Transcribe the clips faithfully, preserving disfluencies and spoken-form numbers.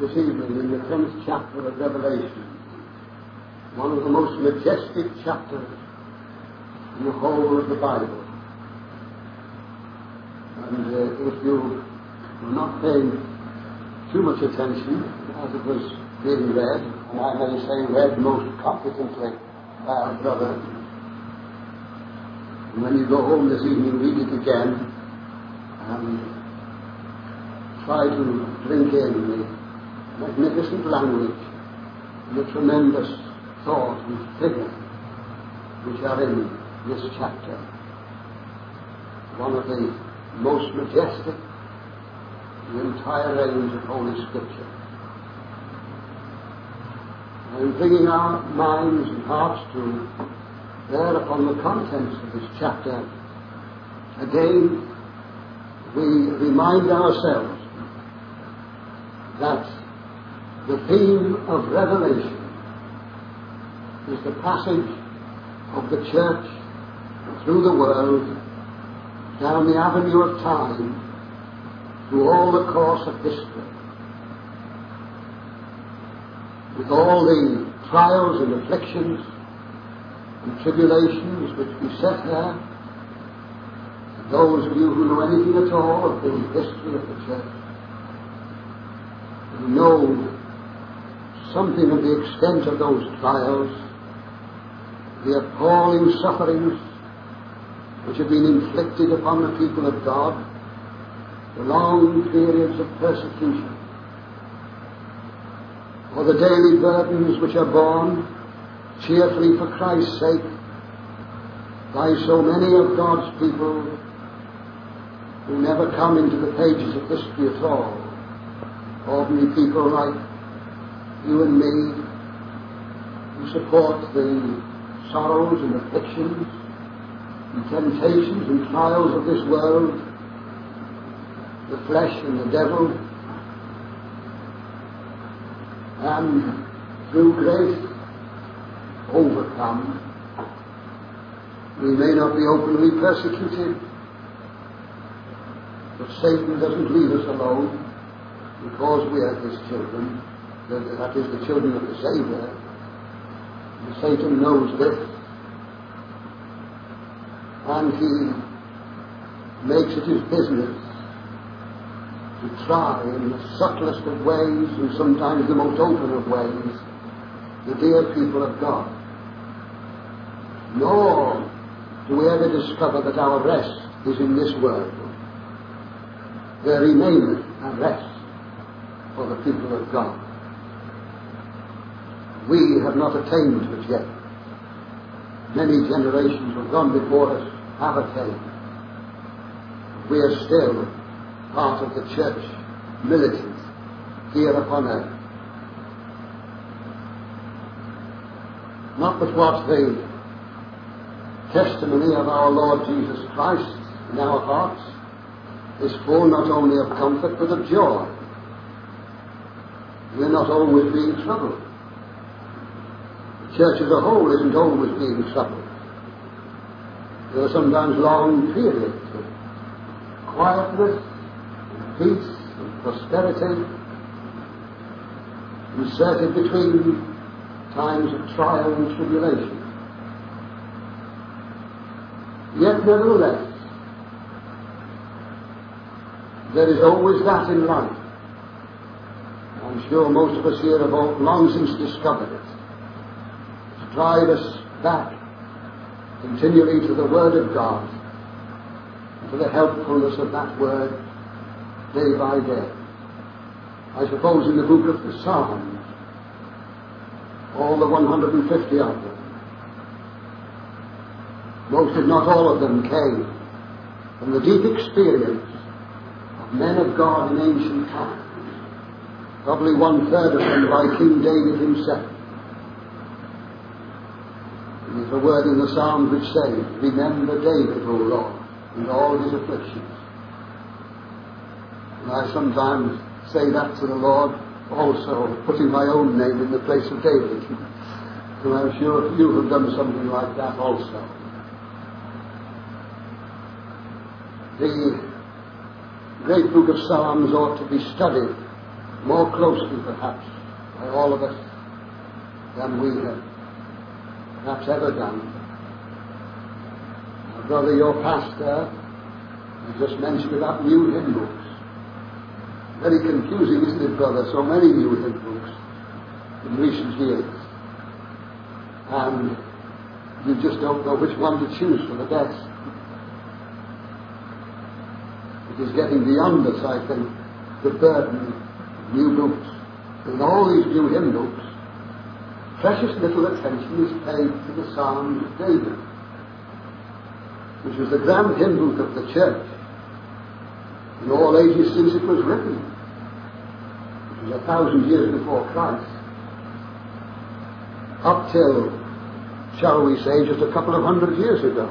this evening in the tenth chapter of Revelation, one of the most majestic chapters in the whole of the Bible. And uh, if you were not paying too much attention as it was being read, and I may say read most competently by our brother, and when you go home this evening, read it again and try to drink in the magnificent language and the tremendous thought and figure which are in this chapter. One of the most majestic in the entire range of Holy Scripture. And bringing our minds and hearts to bear upon the contents of this chapter, again we remind ourselves that the theme of Revelation is the passage of the church through the world, down the avenue of time, through all the course of history, with all the trials and afflictions and tribulations which beset her. And those of you who know anything at all of the history of the church, who know something of the extent of those trials, the appalling sufferings which have been inflicted upon the people of God, the long periods of persecution, or the daily burdens which are borne cheerfully for Christ's sake by so many of God's people who never come into the pages of history at all. Ordinary people like you and me, who support the sorrows and afflictions and temptations and trials of this world, the flesh and the devil, and through grace overcome. We may not be openly persecuted, but Satan doesn't leave us alone, because we are his children, that is, the children of the Savior. And Satan knows this, and he makes it his business to try in the subtlest of ways, and sometimes the most open of ways, the dear people of God. Nor do we ever discover that our rest is in this world. There remaineth a rest for the people of God. We have not attained to it yet. Many generations who have gone before us have attained. We are still part of the church militant here upon earth. Not but what the testimony of our Lord Jesus Christ in our hearts is full not only of comfort but of joy. We're not always being troubled. The church as a whole isn't always being troubled. There are sometimes long periods of quietness and peace and prosperity inserted between times of trial and tribulation. Yet nevertheless, there is always that in life. I'm sure most of us here have all long since discovered it, to drive us back continually to the Word of God, and to the helpfulness of that Word day by day. I suppose in the book of the Psalms, all the one hundred fifty of them, most if not all of them came from the deep experience of men of God in ancient times. Probably one third of them by King David himself. And there's a word in the Psalms which says, "Remember David, O Lord, and all his afflictions." And I sometimes say that to the Lord, also putting my own name in the place of David. And I'm sure you have done something like that also. The great book of Psalms ought to be studied more closely perhaps by all of us than we have perhaps ever done. Our brother, your pastor, I just mentioned about new hymn books. Very confusing, isn't it, brother? So many new hymn books in recent years. And you just don't know which one to choose for the best. It is getting beyond us, I think, the burden of new books. In all these new hymn books, precious little attention is paid to the Psalms of David, which was the grand hymn book of the church in all ages since it was written, which was a thousand years before Christ, up till, shall we say, just a couple of hundred years ago.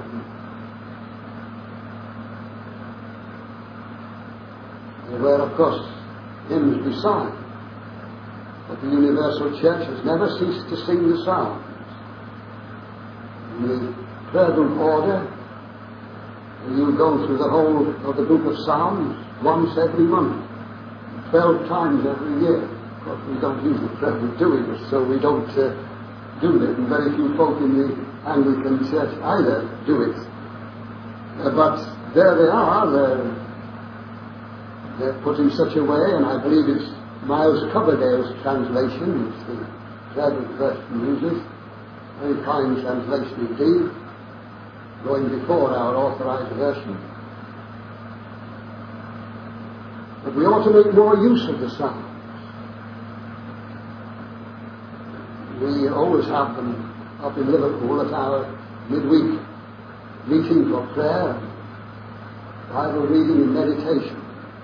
There were, of course, hymns beside, but the Universal Church has never ceased to sing the Psalms. In the prayer book order, and you go through the whole of the book of Psalms once every month, twelve times every year. Of course, we don't use the prayer book doing it, so we don't uh, do it, and very few folk in the Anglican Church either do it. Uh, but there they are, they're, they're put in such a way, and I believe it's Miles Coverdale's translation, which the prayer book version uses, very fine translation indeed, going before our authorized version. But we ought to make more use of the Psalms. We always have them up in Liverpool at our midweek meeting for prayer, Bible reading and meditation.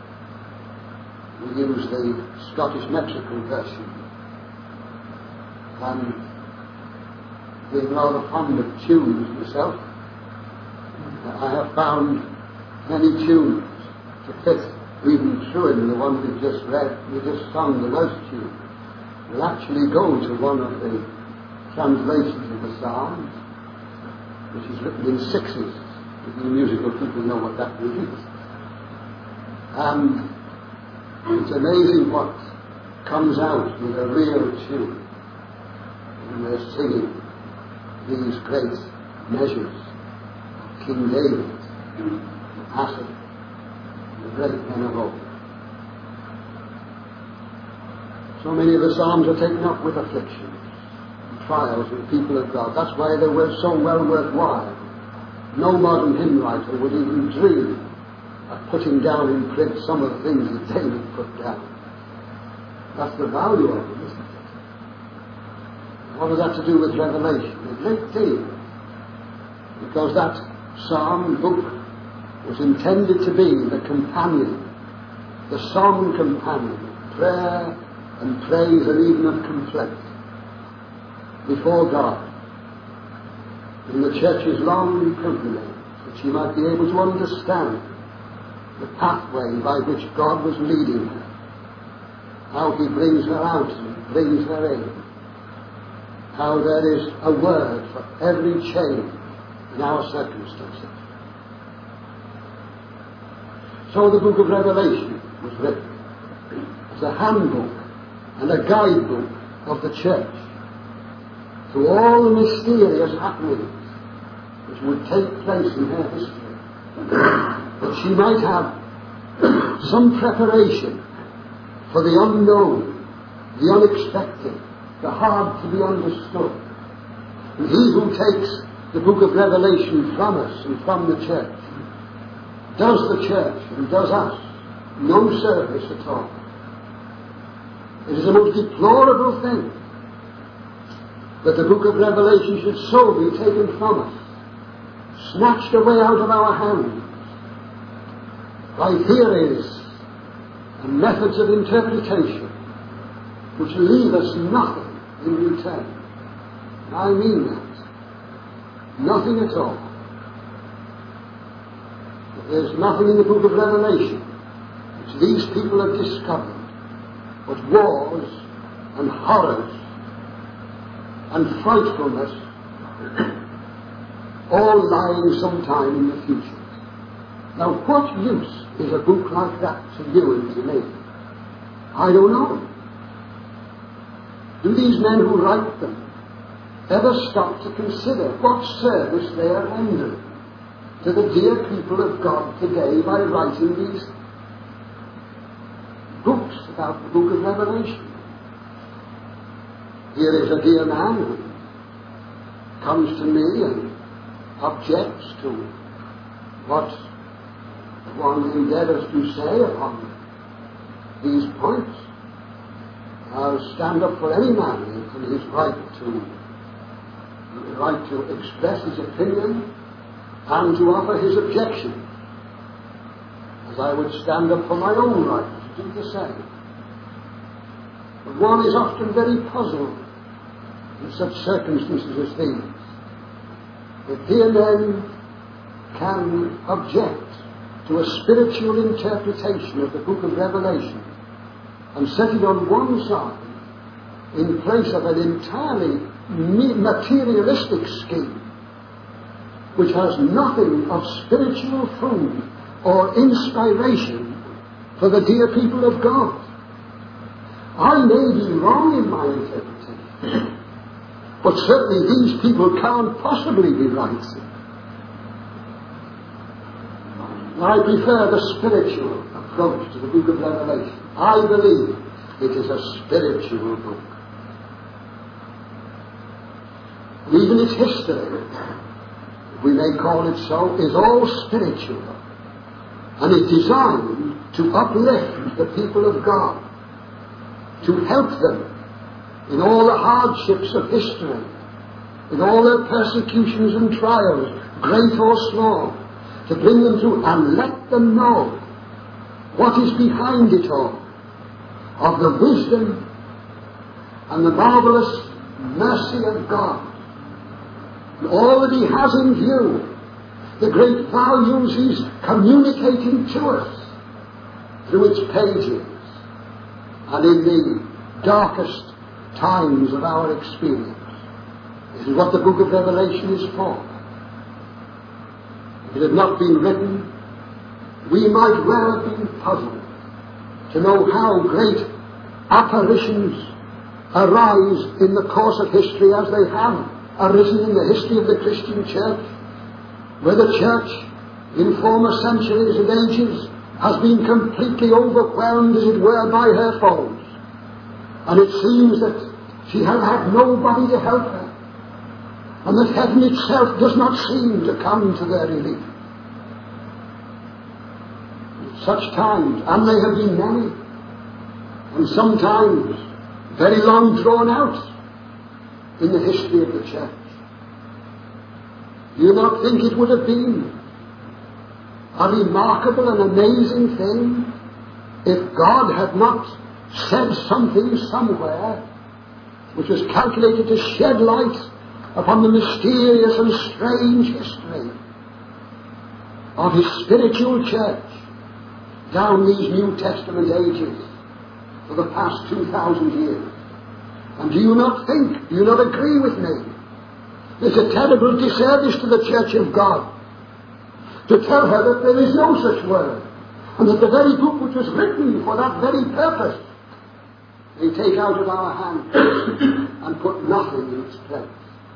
We use the Scottish metrical version. And being rather fond of tunes myself, I have found many tunes to fit even through in the one we've just read, we just sung, the most tune, will actually go to one of the translations of the Psalms, which is written in sixes, if you musical people know what that means. And it's amazing what comes out with a real tune when we're singing these great measures of King David, Asaph, the great men of old. So many of the Psalms are taken up with afflictions and trials of the people of God. That's why they were so well worthwhile. No modern hymn writer would even dream of putting down in print some of the things that David put down. That's the value of them, isn't it? What has that to do with Revelation? A great deal. Because that Psalm book was intended to be the companion, the song companion, prayer and praise and even of complaint before God in the church's long pilgrimage, that she might be able to understand the pathway by which God was leading her, how He brings her out and brings her in, how there is a word for every change in our circumstances. So the book of Revelation was written as a handbook and a guidebook of the church through all the mysterious happenings which would take place in her history, that she might have some preparation for the unknown, the unexpected, the hard to be understood. And he who takes the book of Revelation from us and from the church does the church and does us no service at all. It is a most deplorable thing that the book of Revelation should so be taken from us, snatched away out of our hands by theories and methods of interpretation which leave us nothing in return. And I mean that. Nothing at all. There's nothing in the book of Revelation which these people have discovered but wars and horrors and frightfulness, all lying sometime in the future. Now, what use is a book like that to you and to me? I don't know. Do these men who write them ever stop to consider what service they are rendering to the dear people of God today by writing these books about the book of Revelation? Here is a dear man who comes to me and objects to what one endeavours to say upon these points. I'll stand up for any man in his right to right to express his opinion and to offer his objections, as I would stand up for my own right to do the same. But one is often very puzzled in such circumstances as these. If dear men can object to a spiritual interpretation of the book of Revelation and set it on one side in place of an entirely materialistic scheme which has nothing of spiritual food or inspiration for the dear people of God. I may be wrong in my interpretation, but certainly these people can't possibly be right. I prefer the spiritual approach to the book of Revelation. I believe it is a spiritual book. Even its history, if we may call it so, is all spiritual, and is designed to uplift the people of God, to help them in all the hardships of history, in all their persecutions and trials, great or small, to bring them through and let them know what is behind it all, of the wisdom and the marvelous mercy of God, and all that He has in view, the great values He's communicating to us through its pages, and in the darkest times of our experience. This is what the book of Revelation is for. If it had not been written, we might well have been puzzled to know how great apparitions arise in the course of history, as they have arisen in the history of the Christian church, where the church in former centuries and ages has been completely overwhelmed, as it were, by her foes. And it seems that she has had nobody to help her, and that heaven itself does not seem to come to their relief. At such times, and they have been many, and sometimes very long drawn out in the history of the church, do you not think it would have been a remarkable and amazing thing if God had not said something somewhere which was calculated to shed light upon the mysterious and strange history of His spiritual church down these New Testament ages for the past two thousand years? And do you not think, do you not agree with me, it's a terrible disservice to the church of God to tell her that there is no such word, and that the very book which was written for that very purpose they take out of our hands and put nothing in its place?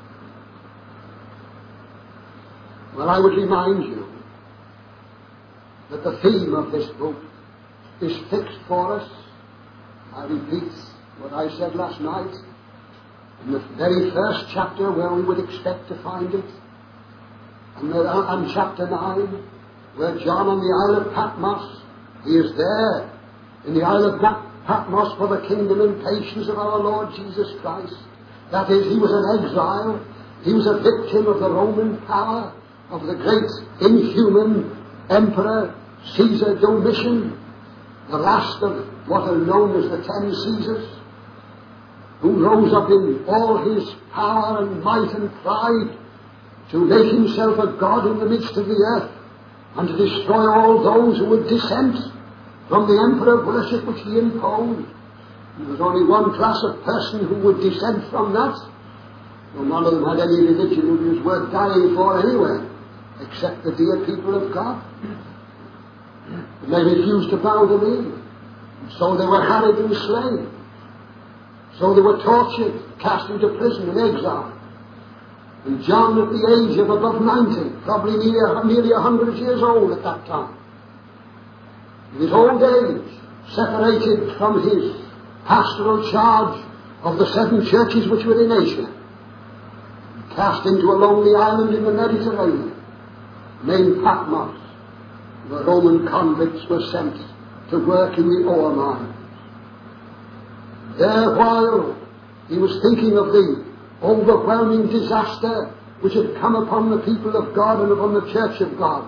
Well, I would remind you that the theme of this book is fixed for us. I repeat what I said last night, in the very first chapter where we would expect to find it, and, the, and chapter nine, where John on the Isle of Patmos, he is there in the Isle of Patmos for the kingdom and patience of our Lord Jesus Christ. That is, he was an exile, he was a victim of the Roman power, of the great inhuman emperor Caesar Domitian, the last of what are known as the ten Caesars, who rose up in all his power and might and pride to make himself a god in the midst of the earth, and to destroy all those who would dissent from the emperor worship which he imposed. There was only one class of person who would dissent from that, though none of them had any religion which was worth dying for anyway, except the dear people of God. And they refused to bow the knee. So they were harried and slain. So they were tortured, cast into prison and exile. And John, at the age of above ninety, probably nearly, nearly a hundred years old at that time, in his old age, separated from his pastoral charge of the seven churches which were in Asia, cast into a lonely island in the Mediterranean, named Patmos, where Roman convicts were sent to work in the ore mines. There, while he was thinking of the overwhelming disaster which had come upon the people of God and upon the church of God,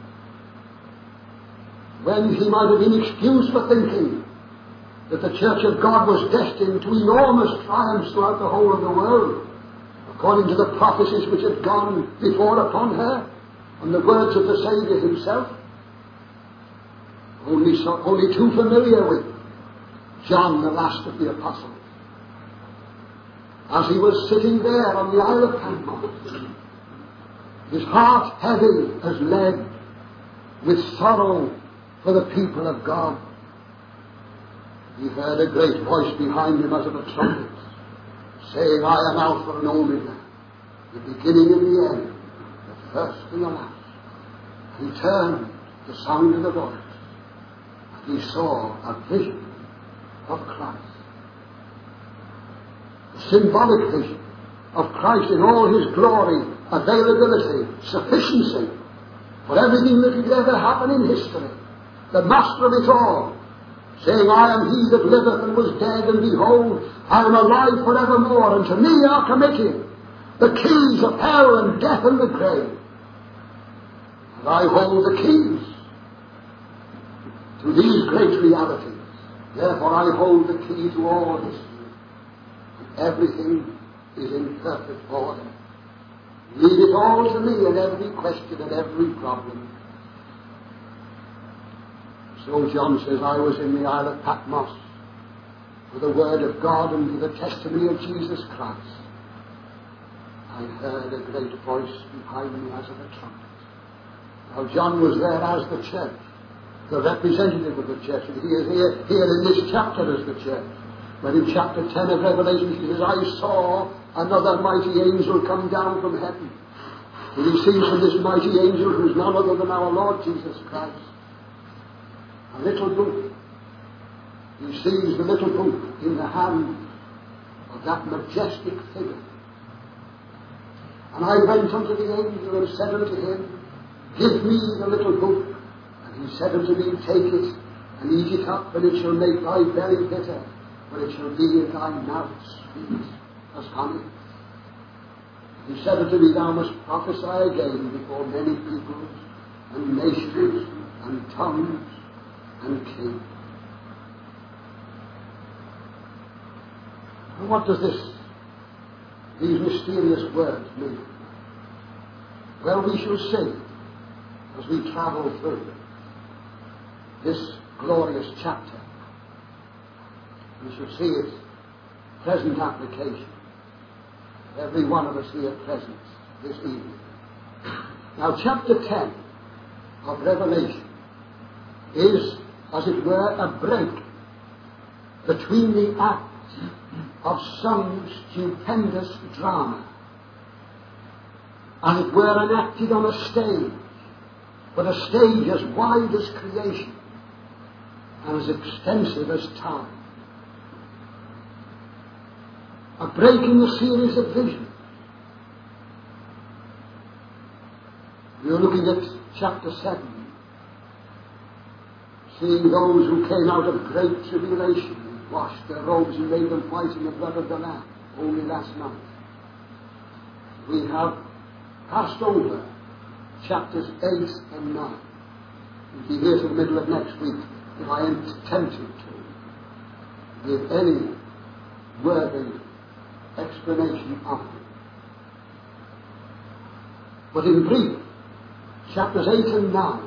when he might have been excused for thinking that the church of God was destined to enormous triumphs throughout the whole of the world, according to the prophecies which had gone before upon her, and the words of the Saviour himself, only, so, only too familiar with John, the last of the apostles. As he was sitting there on the Isle of Patmos, his heart heavy as lead with sorrow for the people of God, he heard a great voice behind him as of a trumpet, saying, I am Alpha and Omega, the beginning and the end, the first and the last. He turned the sound of the voice, and he saw a vision of Christ. A symbolic vision of Christ in all his glory, availability, sufficiency for everything that had ever happened in history. The master of it all, saying, I am he that liveth and was dead, and behold, I am alive forevermore, and to me are committed the keys of hell and death and the grave. And I hold the keys to these great realities. Therefore I hold the key to all history. And everything is in perfect order. Leave it all to me in every question and every problem. So John says, I was in the Isle of Patmos for the word of God and for the testimony of Jesus Christ. I heard a great voice behind me as of a trumpet. Now John was there as the church, the representative of the church, and he is here, here in this chapter as the church. But in chapter ten of Revelation he says, I saw another mighty angel come down from heaven. And he sees from this mighty angel, who is none other than our Lord Jesus Christ, a little book. He sees the little book in the hand of that majestic figure. And I went unto the angel and said unto him, Give me the little book. And he said unto me, Take it and eat it up, and it shall make thy belly bitter, but it shall be in thy mouth sweet as honey. He said unto me, Thou must prophesy again before many peoples and nations and tongues and kings. And what does this, these mysterious words mean? Well, we shall see as we travel through this glorious chapter. We shall see its present application. Every one of us here present this evening. Now, chapter ten of Revelation is, as it were, a break between the acts of some stupendous drama, and it were enacted on a stage, but a stage as wide as creation and as extensive as time. A break in the series of visions. We are looking at chapter seven, seeing those who came out of great tribulation and washed their robes and made them white in the blood of the Lamb only last night. We have passed over chapters eight and nine. We'll be here till the middle of next week if I am tempted to give any worthy explanation of it. But in brief, chapters eight and nine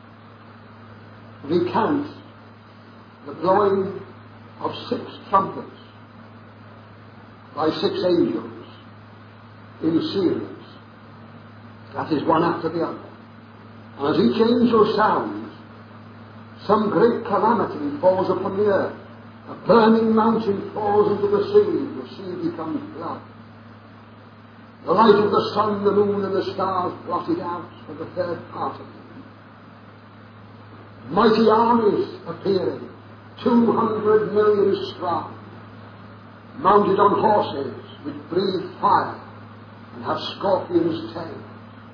recount the blowing of six trumpets by six angels in series. That is one after the other. And as each angel sounds, some great calamity falls upon the earth. A burning mountain falls into the sea. The sea becomes blood. The light of the sun, the moon, and the stars blotted out for the third part of them. Mighty armies appearing, two hundred million strong, mounted on horses which breathe fire and have scorpions' tails.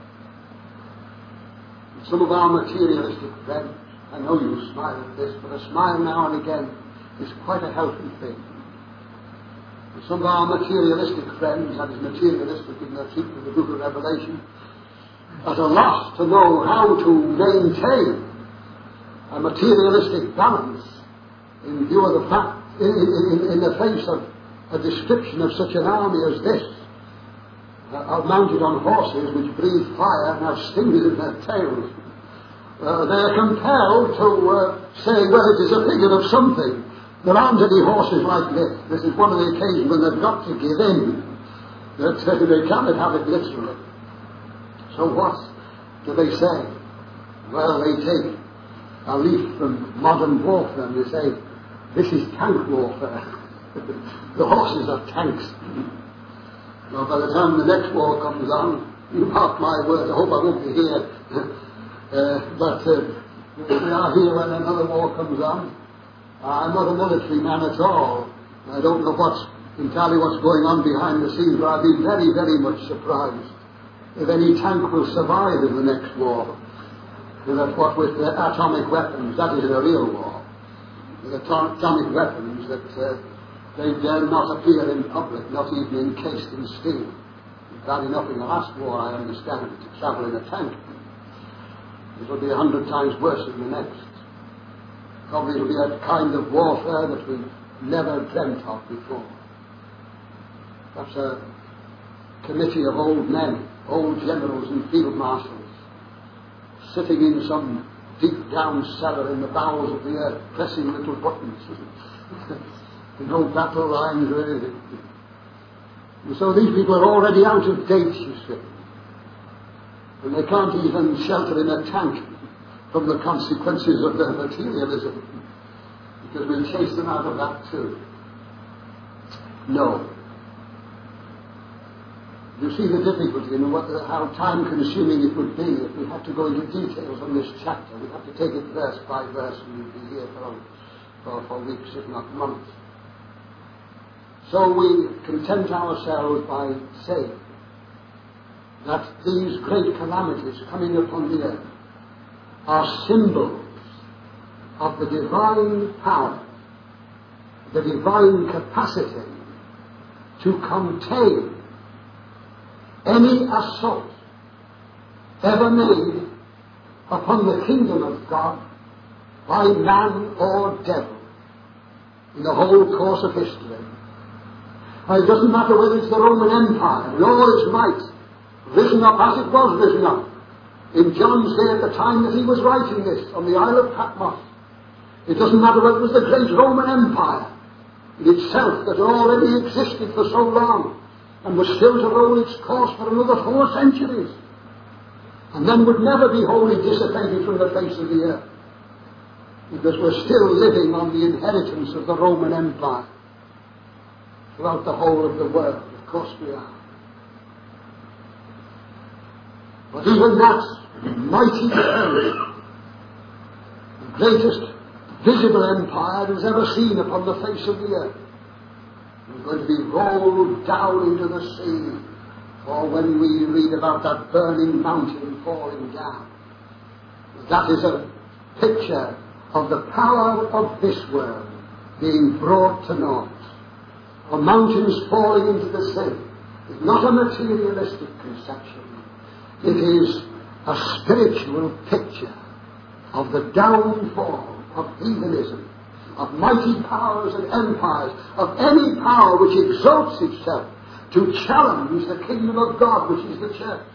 And some of our materialistic friends, I know you smile at this, but a smile now and again is quite a healthy thing. And some of our materialistic friends, that is materialistic in their treatment of the book of Revelation, at a loss to know how to maintain a materialistic balance in view of the fact, in, in, in the face of a description of such an army as this, uh, are mounted on horses which breathe fire and have stings in their tails. Uh, they are compelled to uh, say, well, it is a figure of something. There aren't any horses like this. This is one of the occasions when they've got to give in, that uh, they cannot have it literally. So what do they say? Well, they take a leaf from modern warfare and they say, this is tank warfare. The horses are tanks. Well, by the time the next war comes on, you mark my words, I hope I won't be here, uh, but uh, we are here when another war comes on. I'm not a military man at all. I don't know what's entirely what's going on behind the scenes, but I'd be very, very much surprised if any tank will survive in the next war. And that's what with the atomic weapons, that is a real war. With atomic weapons that uh, they dare not appear in public, not even encased in steel. Bad enough in the last war, I understand, to travel in a tank. It will be a hundred times worse in the next. Probably it will be a kind of warfare that we've never dreamt of before. Perhaps a committee of old men, old generals and field marshals, sitting in some deep down cellar in the bowels of the earth, pressing little buttons. No battle lines or anything. And so these people are already out of date, you see. And they can't even shelter in a tank from the consequences of their materialism, because we'll chase them out of that too. No. You see the difficulty and what, how time-consuming it would be if we had to go into details on this chapter. We'd have to take it verse by verse, and we'd be here for, for, for weeks, if not months. So we content ourselves by saying that these great calamities coming upon the earth are symbols of the divine power, the divine capacity to contain any assault ever made upon the kingdom of God by man or devil in the whole course of history. Now, it doesn't matter whether it's the Roman Empire in all its might, risen up as it was risen up in John's day at the time that he was writing this on the Isle of Patmos. It doesn't matter whether it was the great Roman Empire in itself that already existed for so long and was still to roll its course for another four centuries, and then would never be wholly dissipated from the face of the earth, because we're still living on the inheritance of the Roman Empire throughout the whole of the world. Of course we are. But even that mighty empire, the greatest visible empire that was ever seen upon the face of the earth, is going to be rolled down into the sea. For when we read about that burning mountain falling down, that is a picture of the power of this world being brought to naught. The mountains falling into the sea is not a materialistic conception. It is a spiritual picture of the downfall of heathenism, of mighty powers and empires, of any power which exalts itself to challenge the kingdom of God, which is the church.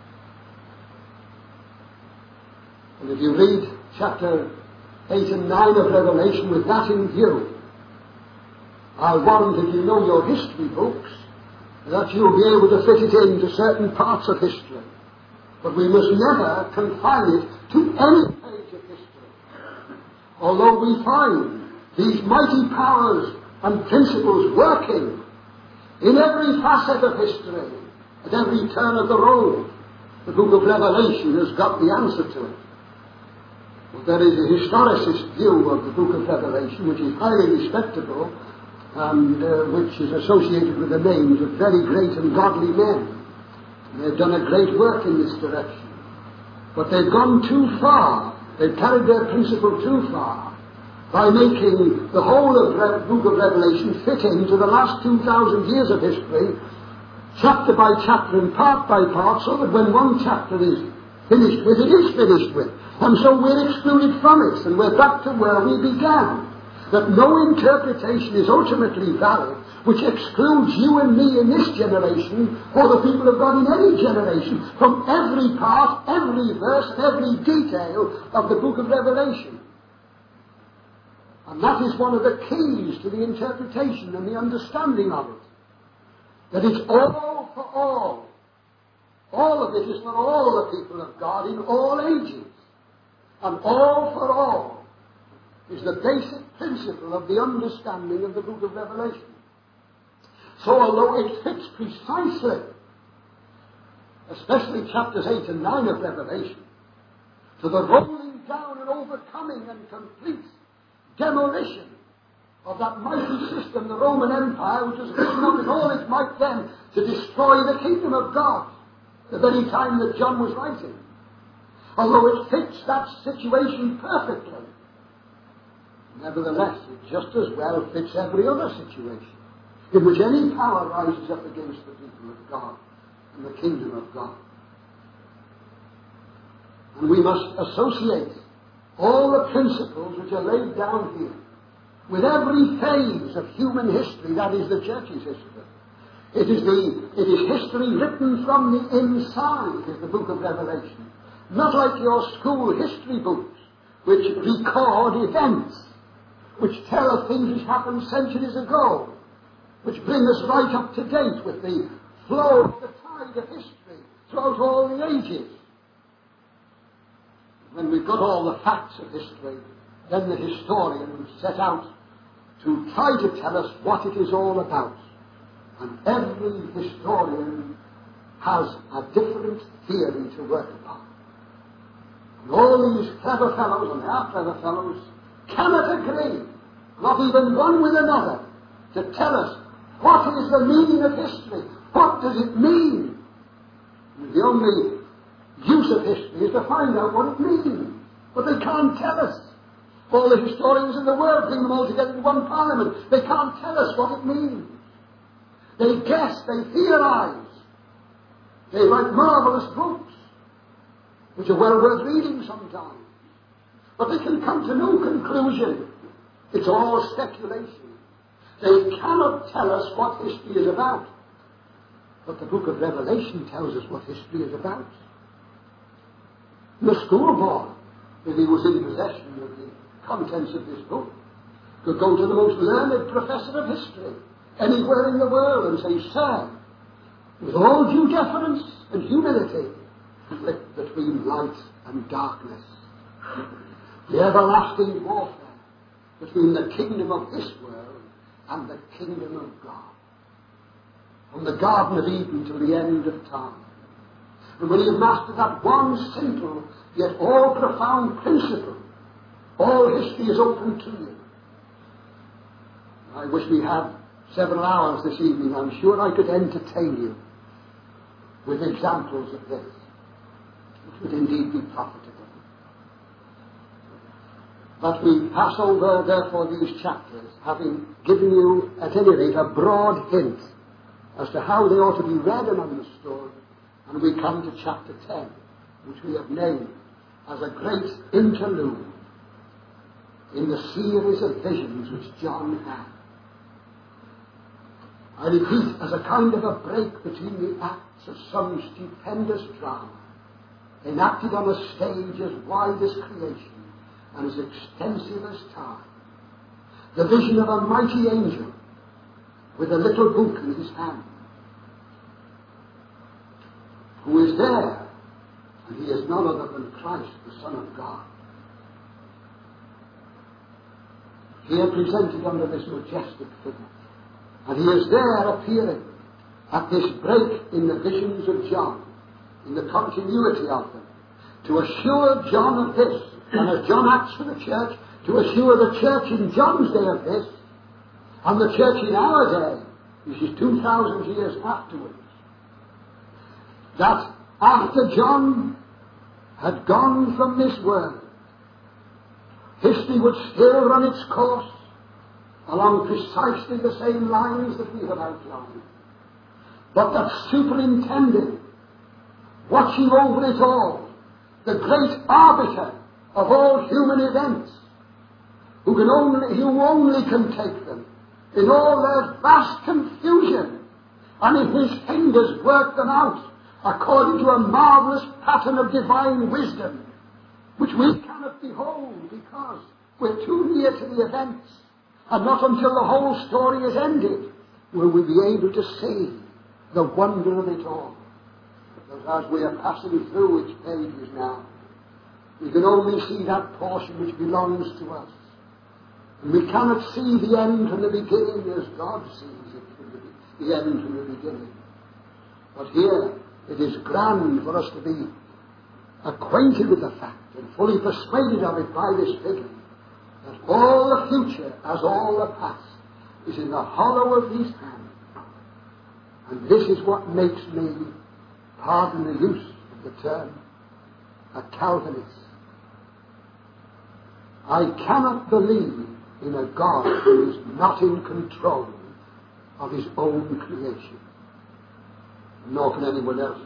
And if you read chapter eight and nine of Revelation with that in view, I warrant if you know your history books that you'll be able to fit it into certain parts of history. But we must never confine it to any page of history. although we find these mighty powers and principles working in every facet of history, at every turn of the road, the book of Revelation has got the answer to it. But there is a historicist view of the book of Revelation which is highly respectable and uh, which is associated with the names of very great and godly men. And they've done a great work in this direction. But they've gone too far. They've carried their principle too far by making the whole of the book of Revelation fit into the last two thousand years of history, chapter by chapter and part by part, so that when one chapter is finished with, it is finished with. And so we're excluded from it, and we're back to where we began. That no interpretation is ultimately valid which excludes you and me in this generation, or the people of God in any generation, from every part, every verse, every detail of the book of Revelation. And that is one of the keys to the interpretation and the understanding of it. That it's all for all. All of it is for all the people of God in all ages. And all for all is the basic principle of the understanding of the book of Revelation. So although it fits precisely, especially chapters eight and nine of Revelation, to the rolling down and overcoming and complete demolition of that mighty system, the Roman Empire, which was risen up in all its might then to destroy the kingdom of God, the very time that John was writing. Although it fits that situation perfectly, nevertheless, it just as well fits every other situation in which any power rises up against the people of God and the kingdom of God. And we must associate all the principles which are laid down here with every phase of human history, that is the church's history. It is, the, it is history written from the inside, is the book of Revelation. Not like your school history books, which record events, which tell of things which happened centuries ago, which bring us right up to date with the flow of the tide of history throughout all the ages. When we've got all the facts of history, then the historian set out to try to tell us what it is all about. And every historian has a different theory to work upon. And all these clever fellows, and half clever fellows, cannot agree, not even one with another, to tell us what is the meaning of history. What does it mean? And the only use of history is to find out what it means. But they can't tell us. All the historians in the world, bring them all together in one parliament, they can't tell us what it means. They guess, they theorize. They write marvelous books, which are well worth reading sometimes. But they can come to no conclusion. It's all speculation. They cannot tell us what history is about. But the book of Revelation tells us what history is about. The schoolboy, if he was in possession of the contents of this book, could go to the most learned professor of history anywhere in the world and say, "Sir, with all due deference and humility, conflict between light and darkness, the everlasting warfare between the kingdom of this world and the kingdom of God, from the Garden of Eden to the end of time." And when you have mastered that one simple yet all profound principle, all history is open to you. I wish we had several hours this evening. I'm sure I could entertain you with examples of this, which would indeed be profitable. But we pass over, therefore, these chapters, having given you, at any rate, a broad hint as to how they ought to be read and understood, and we come to chapter ten, which we have named as a great interlude in the series of visions which John had. I repeat, as a kind of a break between the acts of some stupendous drama, enacted on a stage as wide as creation and as extensive as time. The vision of a mighty angel with a little book in his hand, who is there, and he is none other than Christ, the Son of God. here presented under this majestic figure. And he is there appearing at this break in the visions of John, in the continuity of them, to assure John of this, and as John acts for the church, to assure the church in John's day of this, and the church in our day, which is two thousand years afterwards, that after John had gone from this world, history would still run its course along precisely the same lines that we have outlined, but that superintending, watching over it all, the great arbiter of all human events, who can only, who only can take them in all their vast confusion, and in his fingers work them out according to a marvelous pattern of divine wisdom, which we cannot behold because we're too near to the events, and not until the whole story is ended will we be able to see the wonder of it all. Because as we are passing through its pages now, we can only see that portion which belongs to us. And we cannot see the end from the beginning as God sees it from the, the end from the beginning. But here it is grand for us to be acquainted with the fact and fully persuaded of it by this figure, that all the future, as all the past, is in the hollow of his hand. And this is what makes me, pardon the use of the term, a Calvinist. I cannot believe in a God who is not in control of his own creation. Nor can anyone else.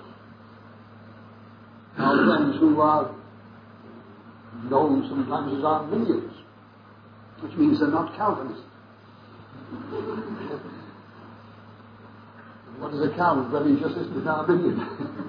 Our friends who are known sometimes as Arminians, which means they're not Calvinists. What is a Calvinist? Well, he just isn't an Arminian.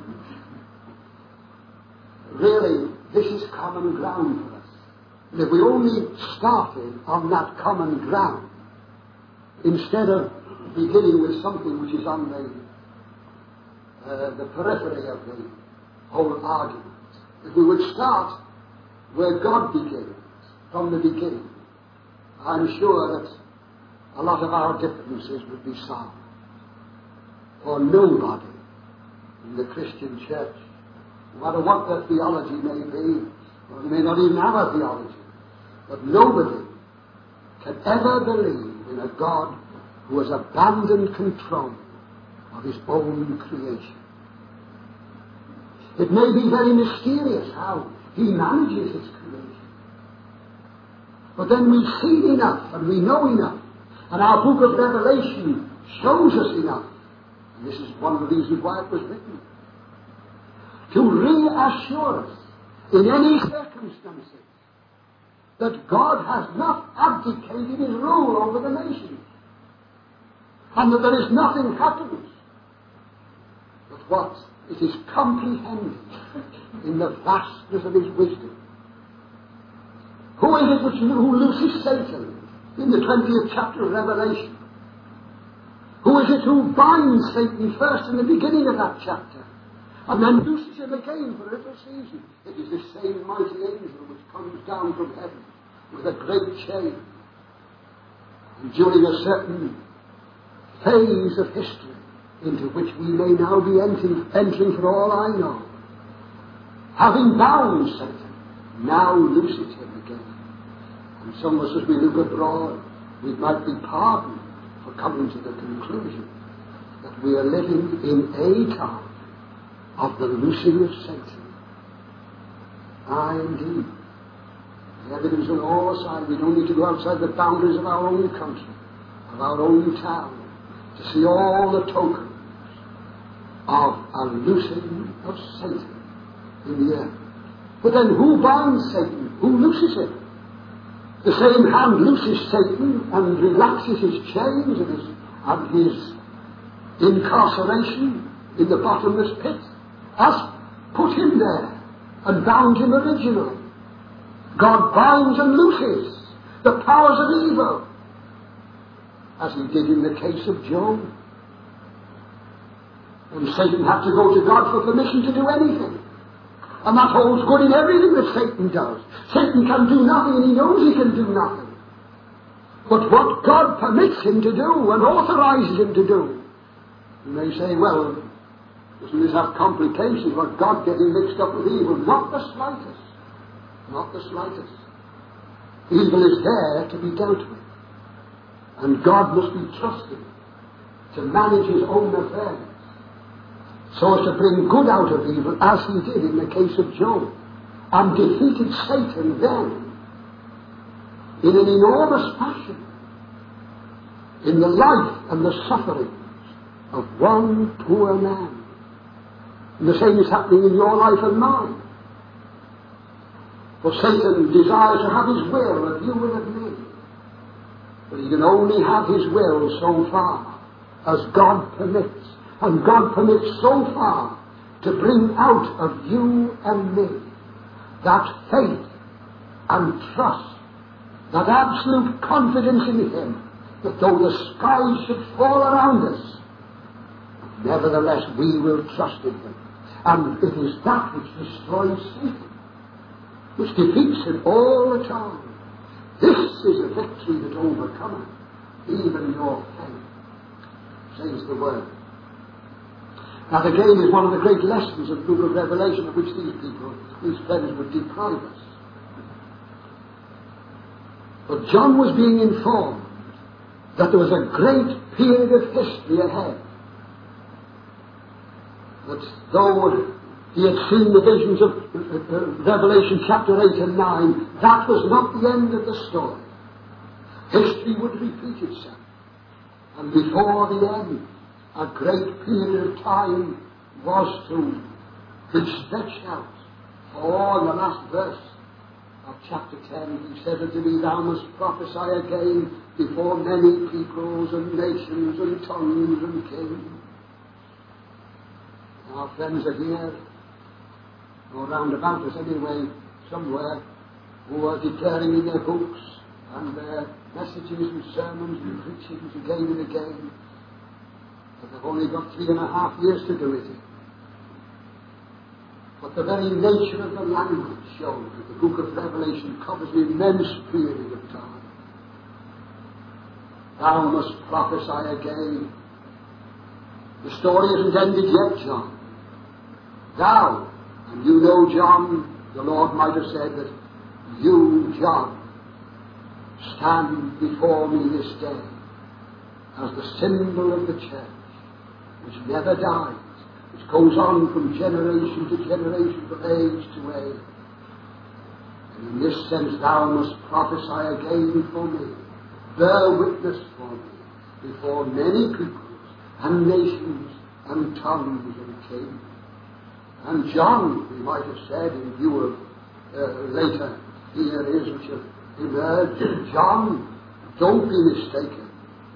Really, this is common ground for us. And if we only started on that common ground, instead of beginning with something which is on the Uh, the periphery of the whole argument, if we would start where God begins, from the beginning, I'm sure that a lot of our differences would be solved. For nobody in the Christian church, no matter what their theology may be, or they may not even have a theology, but nobody can ever believe in a God who has abandoned control of his own creation. It may be very mysterious how he manages his creation. But then we see enough and we know enough, and our book of Revelation shows us enough. And this is one of the reasons why it was written. To reassure us in any circumstances that God has not abdicated his rule over the nations, and that there is nothing happens but what it is comprehended in the vastness of his wisdom. Who is it which who looses Satan in the twentieth chapter of Revelation? Who is it who binds Satan first in the beginning of that chapter, and then looses him again for a little season? It is the same mighty angel which comes down from heaven with a great chain. And during a certain phase of history, into which we may now be entering, entering for all I know, having bound Satan, now looses him again. And some of us, as we look abroad, we might be pardoned for coming to the conclusion that we are living in a time of the loosing of Satan. Aye, indeed. The evidence on all sides. We don't need to go outside the boundaries of our own country, of our own town, to see all the tokens of a loosing of Satan in the earth. But then who binds Satan? Who looses him? The same hand looses Satan and relaxes his chains and his, and his incarceration in the bottomless pit, has put him there and bound him originally. God binds and looses the powers of evil, as he did in the case of Job. And Satan had to go to God for permission to do anything. And that holds good in everything that Satan does. Satan can do nothing, and he knows he can do nothing. But what God permits him to do and authorizes him to do, you may say, well, doesn't this have complications? What, God getting mixed up with evil? Not the slightest. Not the slightest. Evil is there to be dealt with. And God must be trusted to manage his own affairs so as to bring good out of evil, as he did in the case of Job, and defeated Satan then in an enormous fashion in the life and the sufferings of one poor man. And the same is happening in your life and mine. For Satan desires to have his will of you and of me. But he can only have his will so far as God permits. And God permits so far to bring out of you and me that faith and trust, that absolute confidence in him, that though the skies should fall around us, nevertheless we will trust in him. And it is that which destroys Satan, which defeats him all the time. This is a victory that overcometh even your faith, says the word. That again is one of the great lessons of the book of Revelation, of which these people, these friends, would deprive us. But John was being informed that there was a great period of history ahead. That though he had seen the visions of uh, Revelation chapter eight and nine, that was not the end of the story. History would repeat itself. And before the end, a great period of time was to be stretched out. For in the last verse of chapter ten, he said unto me, thou must prophesy again before many peoples and nations and tongues and kings. Our friends are here, or round about us anyway, somewhere, who are declaring in their books and their messages and sermons and preachings again and again that they've only got three and a half years to do it in. But the very nature of the language shows that the book of Revelation covers an immense period of time. Thou must prophesy again. The story isn't ended yet, John. Thou, and you know, John, the Lord might have said that you, John, stand before me this day as the symbol of the church, which never dies, which goes on from generation to generation, from age to age. And in this sense, thou must prophesy again for me, bear witness for me, before many peoples and nations and tongues and kings. And John, we might have said, in view of uh, later theories which have emerged, John, don't be mistaken.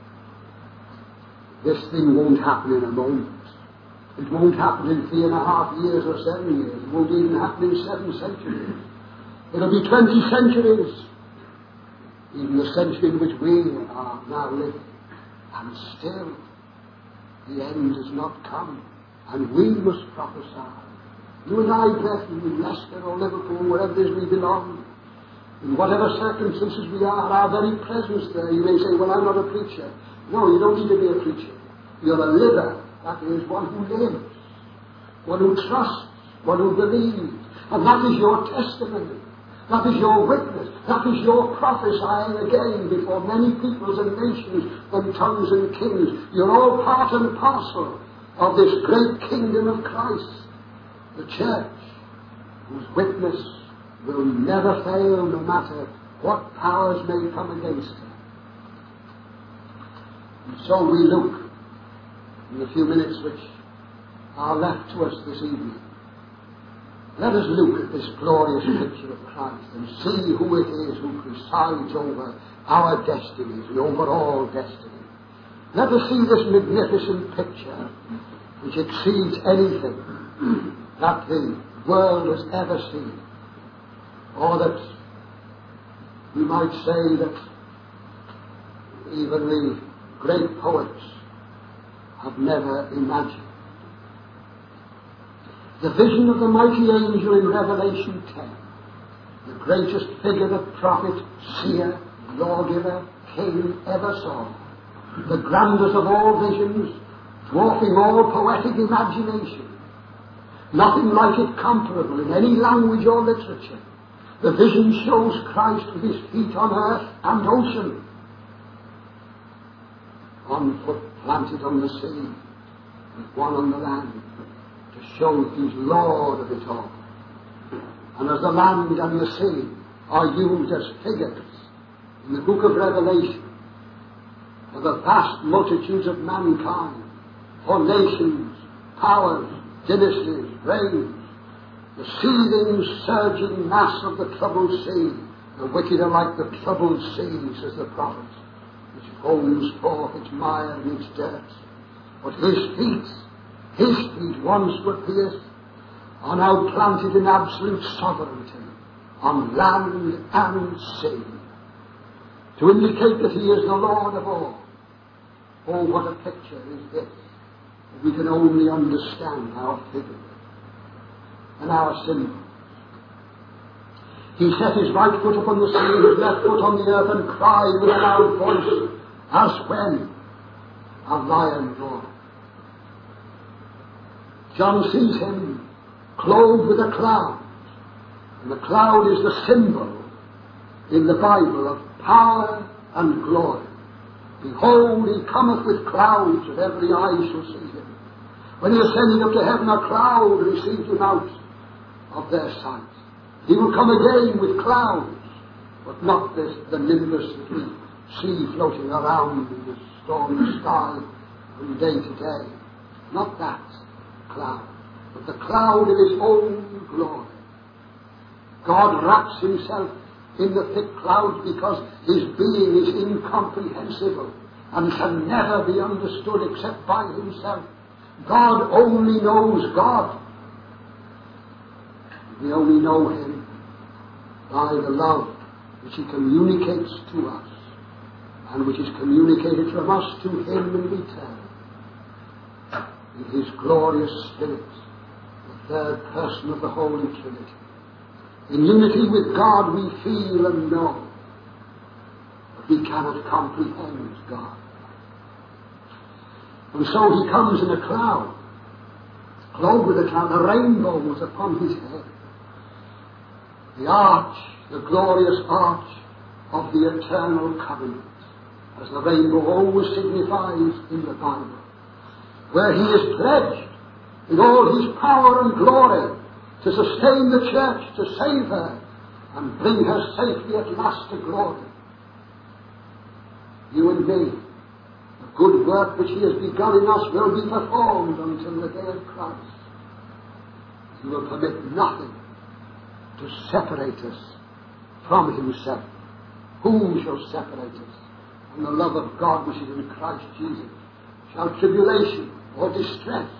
This thing won't happen in a moment. It won't happen in three and a half years or seven years. It won't even happen in seven centuries. It'll be twenty centuries, even the century in which we are now living. And still, the end has not come. And we must prophesy. You and I, brethren, in Leicester or Liverpool, wherever it is we belong, in whatever circumstances we are, our very presence there, you may say, well, I'm not a preacher. No, you don't need to be a preacher. You're a liver. That is, one who lives, one who trusts, one who believes. And that is your testimony. That is your witness. That is your prophesying again before many peoples and nations and tongues and kings. You're all part and parcel of this great kingdom of Christ, the church, whose witness will never fail no matter what powers may come against her. And so we look, in the few minutes which are left to us this evening, let us look at this glorious picture of Christ and see who it is who presides over our destinies and over all destiny. Let us see this magnificent picture which exceeds anything that the world has ever seen, or that we might say that even the great poets have never imagined. The vision of the mighty angel in Revelation ten, the greatest figure of prophet, seer, lawgiver, king ever saw, the grandest of all visions, dwarfing all poetic imagination. Nothing like it comparable in any language or literature. The vision shows Christ with his feet on earth and ocean, one foot planted on the sea and one on the land, to show that he's Lord of it all. And as the land and the sea are used as figures in the book of Revelation for the vast multitudes of mankind, for nations, powers, dynasties, reigns, the seething, surging mass of the troubled sea. The wicked are like the troubled sea, says the prophet, which foams forth its mire and its dirt. But his feet, his feet once were pierced, are now planted in absolute sovereignty on land and sea, to indicate that he is the Lord of all. Oh, what a picture is this! We can only understand our figures and our symbols. He set his right foot upon the sea, his left foot on the earth, and cried with a loud voice, as when a lion roars. John sees him clothed with a cloud, and the cloud is the symbol in the Bible of power and glory. Behold, he cometh with clouds, and every eye shall see him. When he ascended up to heaven, a cloud received him out of their sight. He will come again with clouds, but not this, the nimbus that we see floating around in the stormy sky from day to day. Not that cloud, but the cloud of his own glory. God wraps himself in the thick clouds because his being is incomprehensible and can never be understood except by himself. God only knows God. We only know him by the love which he communicates to us and which is communicated from us to him in return. In his glorious Spirit, the third person of the Holy Trinity. In unity with God we feel and know, but we cannot comprehend God. And so he comes in a cloud, clothed with a cloud. A rainbow was upon his head. The arch, the glorious arch of the eternal covenant, as the rainbow always signifies in the Bible, where he is pledged in all his power and glory to sustain the church, to save her, and bring her safely at last to glory. You and me, the good work which he has begun in us will be performed until the day of Christ. He will permit nothing to separate us from himself. Who shall separate us from the love of God which is in Christ Jesus? Shall tribulation or distress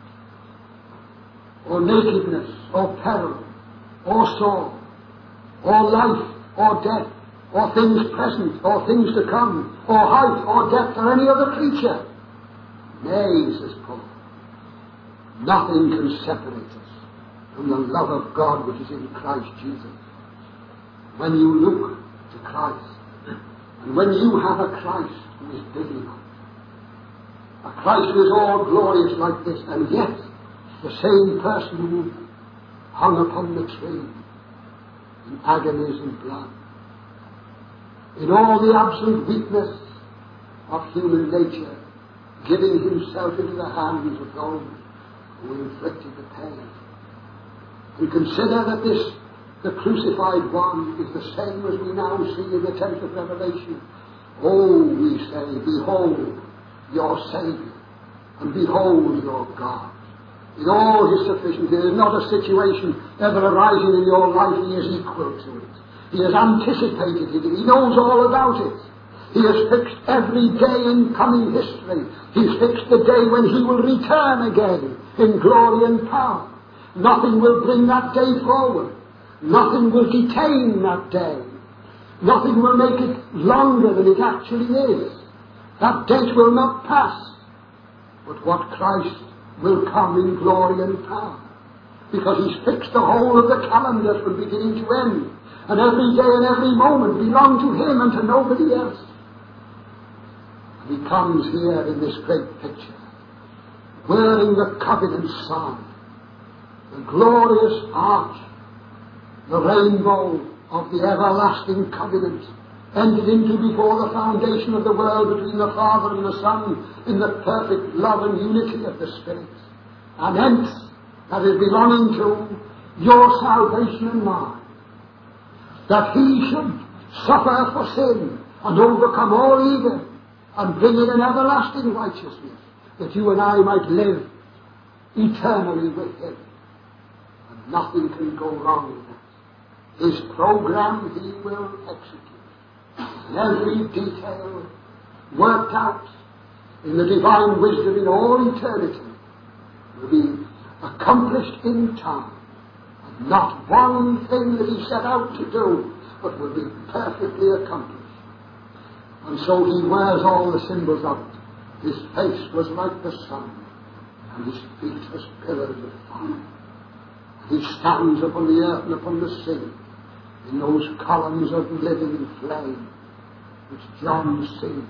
or nakedness, or peril, or sorrow, or life, or death, or things present, or things to come, or height, or depth, or any other creature? Nay, says Paul, nothing can separate us from the love of God which is in Christ Jesus. When you look to Christ, and when you have a Christ who is big enough, a Christ who is all glorious like this, and yet the same person who hung upon the tree in agonies and blood, in all the absolute weakness of human nature, giving himself into the hands of those who inflicted the pain. And consider that this, the crucified one, is the same as we now see in the tenth of Revelation. Oh, we say, behold your Saviour, and behold your God. In all his sufficiency, there is not a situation ever arising in your life he is equal to it. He has anticipated it. He knows all about it. He has fixed every day in coming history. He's fixed the day when he will return again in glory and power. Nothing will bring that day forward. Nothing will detain that day. Nothing will make it longer than it actually is. That date will not pass. But what Christ will come in glory and power, because he's fixed the whole of the calendar from beginning to end, and every day and every moment belong to him and to nobody else. He comes here in this great picture, wearing the covenant sign, the glorious arch, the rainbow of the everlasting covenant, entered into before the foundation of the world between the Father and the Son in the perfect love and unity of the Spirit. And hence, that is belonging to your salvation and mine, that he should suffer for sin and overcome all evil and bring in an everlasting righteousness, that you and I might live eternally with him. And nothing can go wrong with that. His program he will execute. And every detail worked out in the divine wisdom in all eternity will be accomplished in time. And not one thing that he set out to do, but will be perfectly accomplished. And so he wears all the symbols of it. His face was like the sun, and his feet as pillars of fire. He stands upon the earth and upon the sea in those columns of living flame which John sees.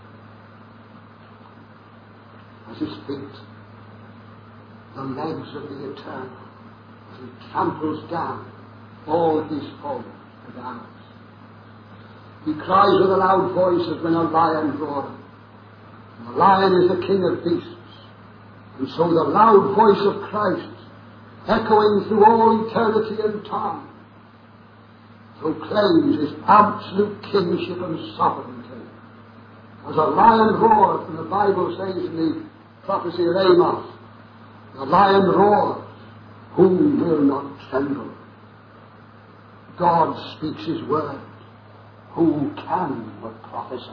As his feet, the legs of the eternal, as he tramples down all his foes and ours. He cries with a loud voice as when a lion roars. The lion is the king of beasts. And so the loud voice of Christ, echoing through all eternity and time, proclaims his absolute kingship and sovereignty. As a lion roars, and the Bible says in the prophecy of Amos, the lion roars, who will not tremble? God speaks his word, who can but prophesy?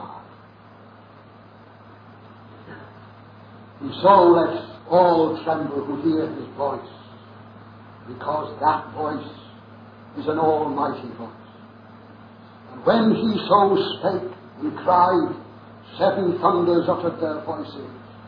And so let all tremble who hear his voice, because that voice is an almighty voice. And when he so spake and cried, seven thunders uttered their voices.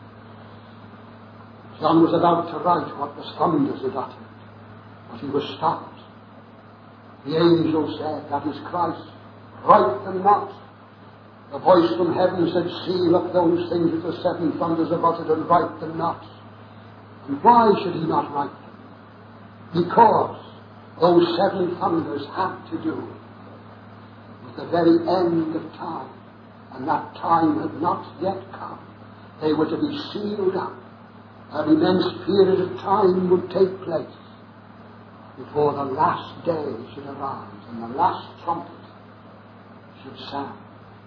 John was about to write what the thunders had uttered, but he was stopped. The angel said, that is Christ, write them not. The voice from heaven said, seal up those things which the seven thunders have uttered and write them not. And why should he not write them? Because those seven thunders had to do with the very end of time, and that time had not yet come. They were to be sealed up. An immense period of time would take place before the last day should arise and the last trumpet should sound.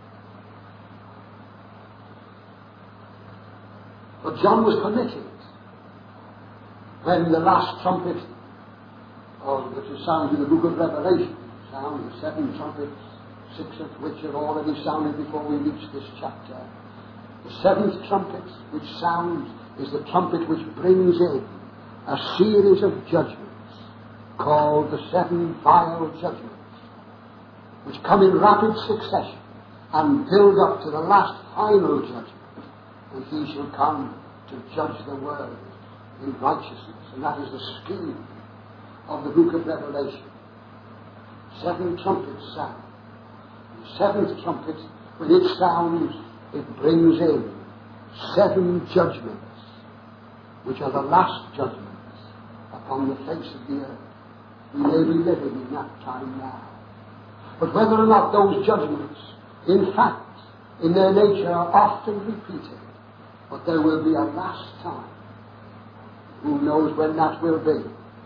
But John was permitted, when the last trumpet, or which is sounded in the book of Revelation, sound the seven trumpets, six of which have already sounded before we reach this chapter. The seventh trumpet which sounds is the trumpet which brings in a series of judgments called the seven vial judgments, which come in rapid succession and build up to the last final judgment. And he shall come to judge the world in righteousness. And that is the scheme of the book of Revelation. Seven trumpets sound. The seventh trumpet, when it sounds, it brings in seven judgments, which are the last judgments upon the face of the earth. We may be living in that time now. But whether or not those judgments, in fact, in their nature, are often repeated, but there will be a last time. Who knows when that will be?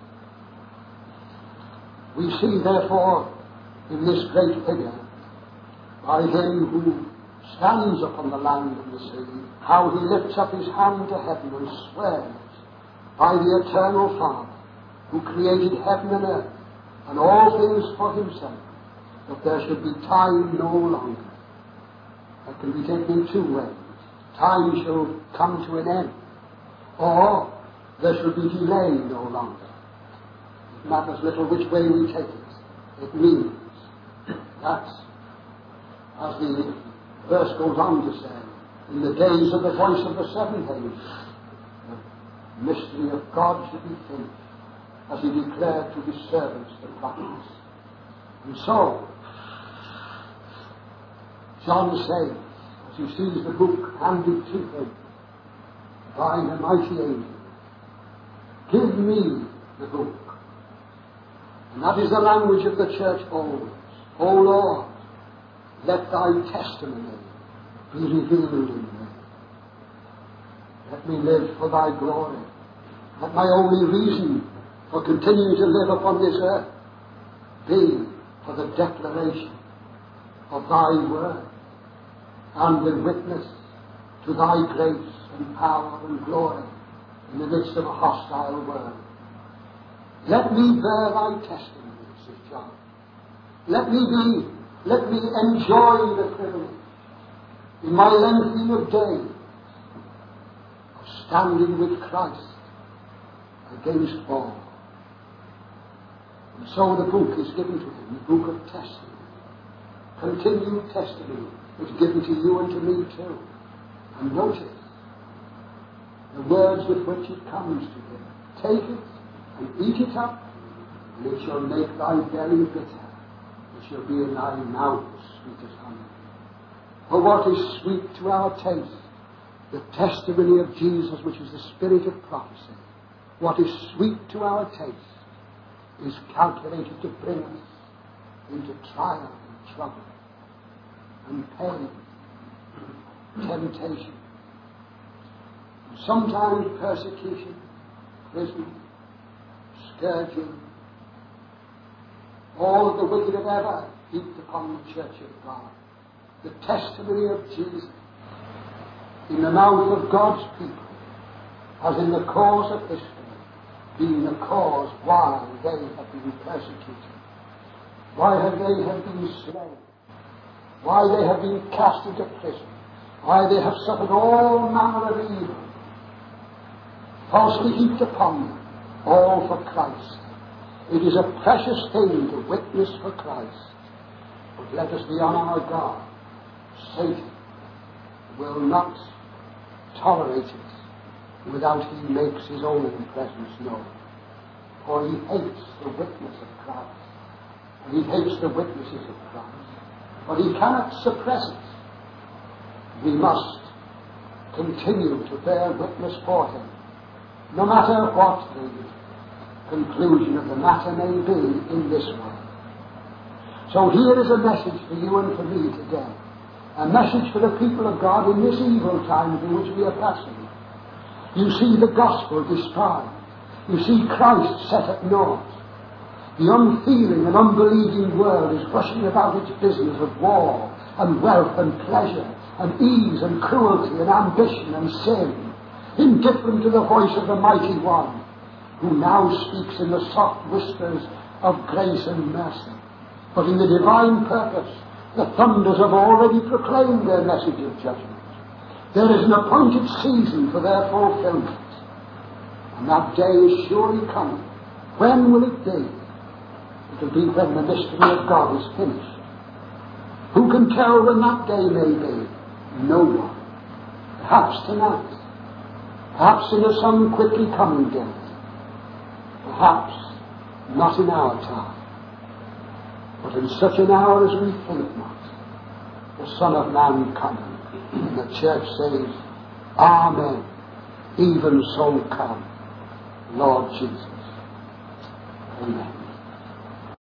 We see, therefore, in this great figure, by him who stands upon the land and the sea, how he lifts up his hand to heaven and swears by the eternal Father, who created heaven and earth and all things for himself, that there should be time no longer. That can be taken in two ways. Time shall come to an end, or there shall be delay no longer. It matters little which way we take it. It means that, as the verse goes on to say, in the days of the voice of the seventh angel, the mystery of God should be finished, as he declared to his servants, the prophets. And so, John says, as he sees the book handed to him by the mighty angel. Give me the book. And that is the language of the church always. O Lord, let thy testimony be revealed in me. Let me live for thy glory. Let my only reason for continuing to live upon this earth be for the declaration of thy word and the witness to thy grace and power and glory in the midst of a hostile world. Let me bear thy testimony, says John. Let me be, let me enjoy the privilege in my lengthening of days of standing with Christ against all. And so the book is given to him, the book of testimony. Continued testimony is given to you and to me too. And notice the words with which it comes to him. Take it and eat it up, and it shall make thy belly bitter. It shall be in thy mouth sweet as honey. For what is sweet to our taste? The testimony of Jesus, which is the spirit of prophecy. What is sweet to our taste is calculated to bring us into trial and trouble and pain, temptation, and sometimes persecution, prison, scourging. All of the wicked have ever heaped upon the church of God. The testimony of Jesus in the mouth of God's people has in the course of history been the cause why they have been persecuted, why have they have been slain, why they have been cast into prison, why they have suffered all manner of evil, falsely heaped upon them, all for Christ. It is a precious thing to witness for Christ, but let us be on our guard. Satan will not tolerate it without he makes his own presence known. For he hates the witness of Christ. And he hates the witnesses of Christ. But he cannot suppress it. We must continue to bear witness for him, no matter what the conclusion of the matter may be in this world. So here is a message for you and for me today. A message for the people of God in this evil time in which we are passing. You see the gospel destroyed. You see Christ set at naught. The unfeeling and unbelieving world is rushing about its business of war and wealth and pleasure and ease and cruelty and ambition and sin, indifferent to the voice of the mighty one who now speaks in the soft whispers of grace and mercy. But in the divine purpose, the thunders have already proclaimed their message of judgment. There is an appointed season for their fulfillment. And that day is surely coming. When will it be? It will be when the mystery of God is finished. Who can tell when that day may be? No one. Perhaps tonight. Perhaps in a some quickly coming day. Perhaps not in our time. But in such an hour as we think not, the Son of Man cometh. And the church says, Amen. Even so come, Lord Jesus. Amen.